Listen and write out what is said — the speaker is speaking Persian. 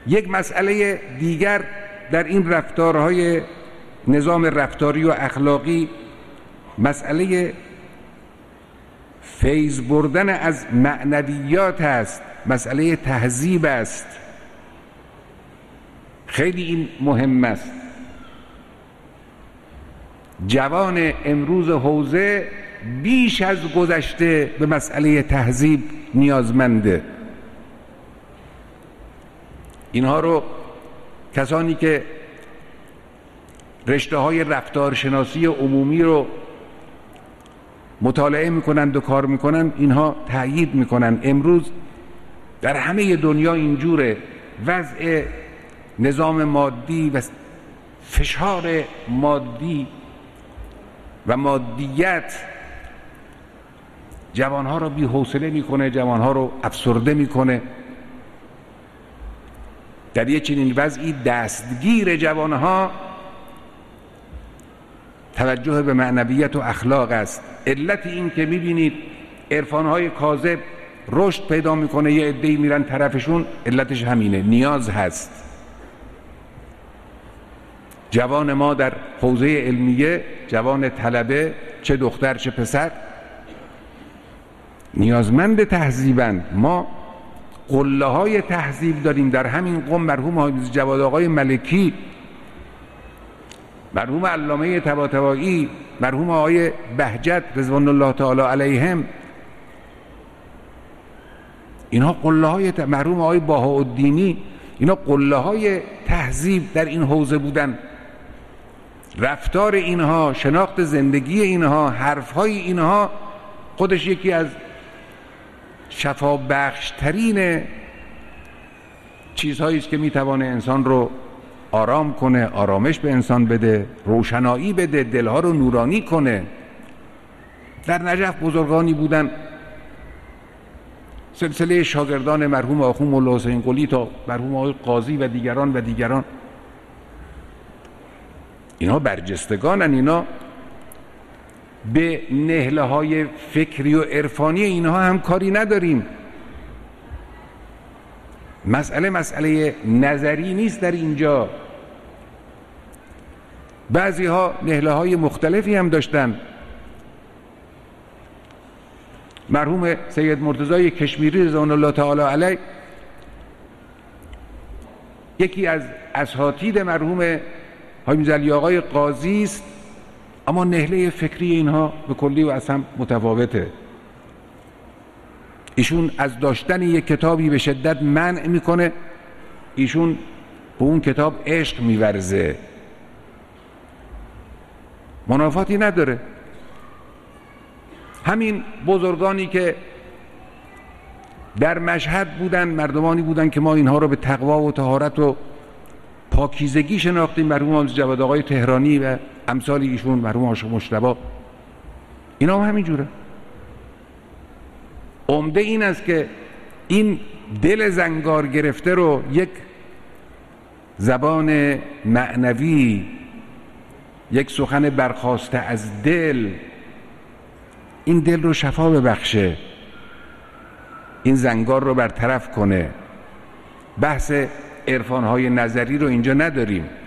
یک مسئله دیگر در این رفتارهای نظام رفتاری و اخلاقی مسئله فیض بردن از معنویات است، مسئله تهذیب است. خیلی این مهم است. جوان امروز حوزه بیش از گذشته به مسئله تهذیب نیازمنده. اینها رو کسانی که رشته‌های رفتارشناسی عمومی رو مطالعه میکنند و کار میکنند اینها تأیید میکنند. امروز در همه دنیا اینجوره. وضع نظام مادی و فشار مادی و مادیت جوانها رو بی حوصله میکنه، جوانها رو افسرده میکنه. در یک چنین وضعی دستگیر جوانها توجه به معنویت و اخلاق است. علت این که میبینید عرفانهای کاذب رشد پیدا میکنه، یه عده‌ای میرن طرفشون، علتش همینه، نیاز هست. جوان ما در حوزه علمیه، جوان طلبه، چه دختر چه پسر، نیازمند تهذیبند. ما قله های تهذیب داریم. در همین قم مرحوم حافظ جواد آقای ملکی، مرحوم علامه طباطبایی، مرحوم آقای بهجت رضوان الله تعالی علیهم، اینها قله های مرحوم آقای بهاءالدینی، اینا قله های تهذیب در این حوزه بودن. رفتار اینها، شناخت زندگی اینها، حرفهای اینها خودش یکی از شفابخشترین چیزهایی است که میتوانه انسان رو آرام کنه، آرامش به انسان بده، روشنایی بده، دلها رو نورانی کنه. در نجف بزرگانی بودن، سلسله شاگردان مرحوم آخوند مولا حسین قلی تا مرحوم آقای قاضی و دیگران، اینها برجستگانن. اینا به نهله های فکری و عرفانی اینها هم کاری نداریم. مسئله نظری نیست در اینجا. بعضی ها نهله های مختلفی هم داشتن. مرحوم سید مرتضی کشمیری رضوان الله تعالی علیه یکی از اساتید مرحوم حاجی علی آقای قاضی است، اما نهله فکری اینها به کلی و اصلا متفاوته. ایشون از داشتن یک کتابی به شدت منع میکنه، ایشون به اون کتاب عشق میورزه، منافاتی نداره. همین بزرگانی که در مشهد بودن، مردمانی بودن که ما اینها رو به تقوا و طهارت و پاکیزگی شناختیم، مرحوم حافظ جواد آقای تهرانی و امثال ایشون، مرحوم عاشق مجتبی، اینا هم همینجوره. عمده این است که این دل زنگار گرفته رو یک زبان معنوی، یک سخن برخاسته از دل، این دل رو شفا ببخشه، این زنگار رو برطرف کنه. بحث عرفانهای نظری رو اینجا نداریم.